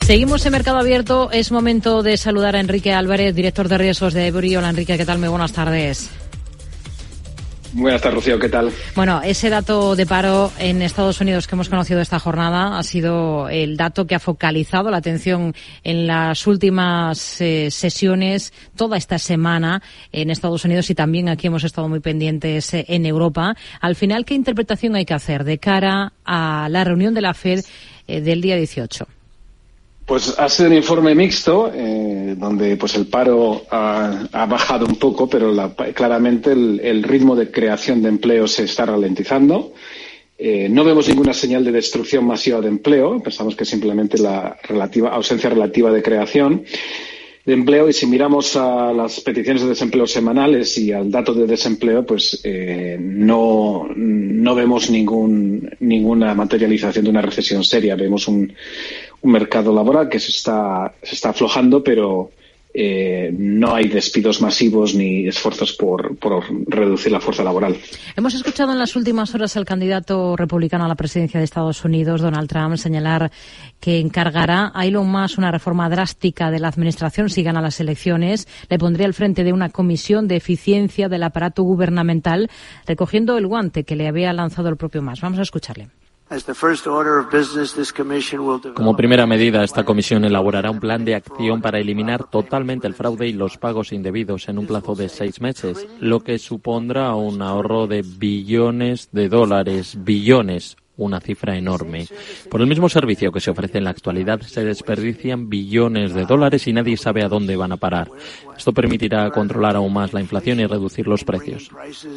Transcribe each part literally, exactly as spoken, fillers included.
Seguimos en Mercado Abierto. Es momento de saludar a Enrique Álvarez, director de riesgos de Ebury. Hola, Enrique, ¿qué tal? Muy buenas tardes. Buenas tardes, Rocío, ¿qué tal? Bueno, ese dato de paro en Estados Unidos que hemos conocido esta jornada ha sido el dato que ha focalizado la atención en las últimas eh, sesiones, toda esta semana en Estados Unidos, y también aquí hemos estado muy pendientes eh, en Europa. Al final, ¿qué interpretación hay que hacer de cara a la reunión de la Fed eh, del día dieciocho? Pues ha sido un informe mixto, eh, donde pues el paro ha, ha bajado un poco, pero la, claramente el, el ritmo de creación de empleo se está ralentizando. Eh, no vemos ninguna señal de destrucción masiva de empleo. Pensamos que simplemente la relativa, ausencia relativa de creación de empleo. Y si miramos a las peticiones de desempleo semanales y al dato de desempleo, pues eh, no, no vemos ningún, ninguna materialización de una recesión seria. Vemos un un mercado laboral que se está se está aflojando, pero eh, no hay despidos masivos ni esfuerzos por, por reducir la fuerza laboral. Hemos escuchado en las últimas horas al candidato republicano a la presidencia de Estados Unidos, Donald Trump, señalar que encargará a Elon Musk una reforma drástica de la administración si gana las elecciones. Le pondría al frente de una comisión de eficiencia del aparato gubernamental, recogiendo el guante que le había lanzado el propio Musk. Vamos a escucharle. Como primera medida, esta comisión elaborará un plan de acción para eliminar totalmente el fraude y los pagos indebidos en un plazo de seis meses, lo que supondrá un ahorro de billones de dólares, billones, una cifra enorme. Por el mismo servicio que se ofrece en la actualidad, se desperdician billones de dólares y nadie sabe a dónde van a parar. Esto permitirá controlar aún más la inflación y reducir los precios.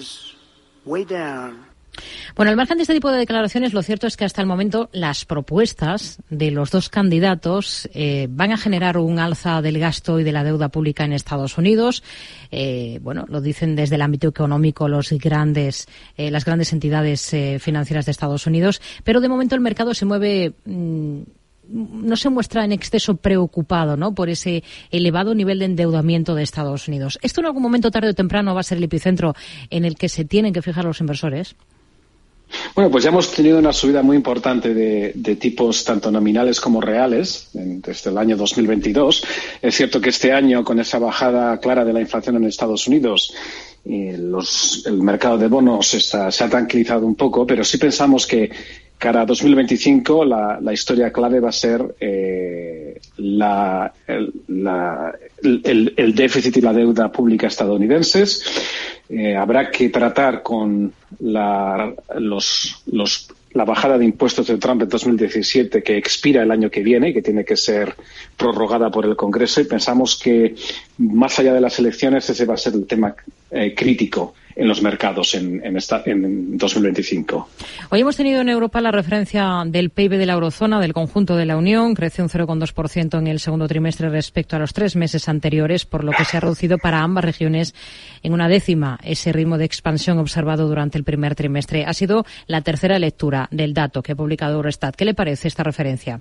Bueno, al margen de este tipo de declaraciones, lo cierto es que hasta el momento las propuestas de los dos candidatos eh, van a generar un alza del gasto y de la deuda pública en Estados Unidos. Eh, bueno, lo dicen desde el ámbito económico los grandes, eh, las grandes entidades eh, financieras de Estados Unidos, pero de momento el mercado se mueve. Mmm, no se muestra en exceso preocupado, ¿no?, por ese elevado nivel de endeudamiento de Estados Unidos. ¿Esto en algún momento, tarde o temprano, va a ser el epicentro en el que se tienen que fijar los inversores? Bueno, pues ya hemos tenido una subida muy importante de, de tipos tanto nominales como reales en, desde el año dos mil veintidós. Es cierto que este año, con esa bajada clara de la inflación en Estados Unidos, eh, los, el mercado de bonos está, se ha tranquilizado un poco, pero sí pensamos que cara a dos mil veinticinco la, la historia clave va a ser eh, la, el, la, el, el déficit y la deuda pública estadounidenses. Eh, habrá que tratar con la, los, los, la bajada de impuestos de Trump en dos mil diecisiete, que expira el año que viene y que tiene que ser prorrogada por el Congreso, y pensamos que más allá de las elecciones ese va a ser el tema eh, crítico en los mercados en, en, esta, en dos mil veinticinco. Hoy hemos tenido en Europa la referencia del P I B de la eurozona, del conjunto de la Unión. Creció un cero coma dos por ciento en el segundo trimestre respecto a los tres meses anteriores, por lo que se ha reducido para ambas regiones en una décima ese ritmo de expansión observado durante el primer trimestre. Ha sido la tercera lectura del dato que ha publicado Eurostat. ¿Qué le parece esta referencia?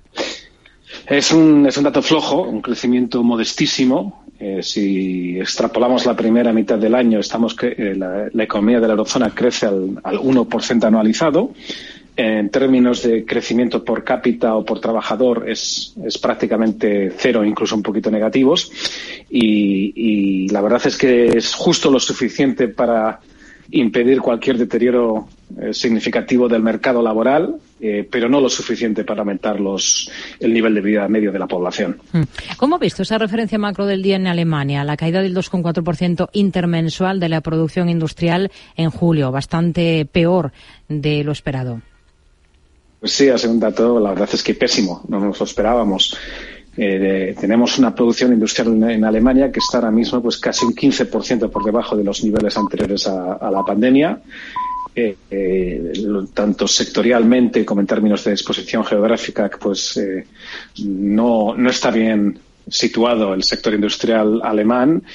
Es un, es un dato flojo, un crecimiento modestísimo. Eh, si extrapolamos la primera mitad del año, estamos que eh, la, la economía de la eurozona crece al, al uno por ciento anualizado. En términos de crecimiento por cápita o por trabajador es, es prácticamente cero, incluso un poquito negativos. Y, y la verdad es que es justo lo suficiente para impedir cualquier deterioro eh, significativo del mercado laboral, eh, pero no lo suficiente para aumentar los, el nivel de vida medio de la población. ¿Cómo ha visto esa referencia macro del día en Alemania? La caída del dos coma cuatro por ciento intermensual de la producción industrial en julio, bastante peor de lo esperado. Pues sí, ha sido un dato, la verdad es que pésimo, no nos lo esperábamos. Eh, de, tenemos una producción industrial en, en Alemania que está ahora mismo pues casi un quince por ciento por debajo de los niveles anteriores a, a la pandemia, eh, eh, tanto sectorialmente como en términos de exposición geográfica, pues eh, no, no está bien situado el sector industrial alemán.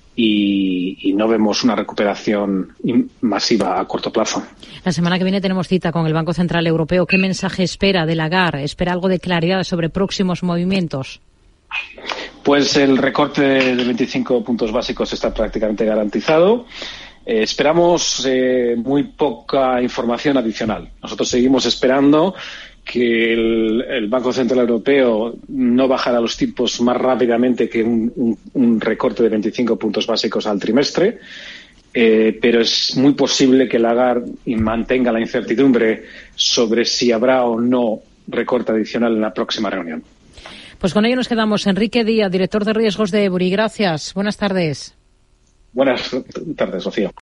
Y, y no vemos una recuperación masiva a corto plazo. La semana que viene tenemos cita con el Banco Central Europeo. ¿Qué mensaje espera de Lagarde? ¿Espera algo de claridad sobre próximos movimientos? Pues el recorte de veinticinco puntos básicos está prácticamente garantizado. Eh, esperamos eh, muy poca información adicional. Nosotros seguimos esperando que el, el Banco Central Europeo no bajará los tipos más rápidamente que un, un, un recorte de veinticinco puntos básicos al trimestre, eh, pero es muy posible que Lagarde mantenga la incertidumbre sobre si habrá o no recorte adicional en la próxima reunión. Pues con ello nos quedamos. Enrique Díaz, director de riesgos de Ebury. Gracias. Buenas tardes. Buenas tardes, Rocío.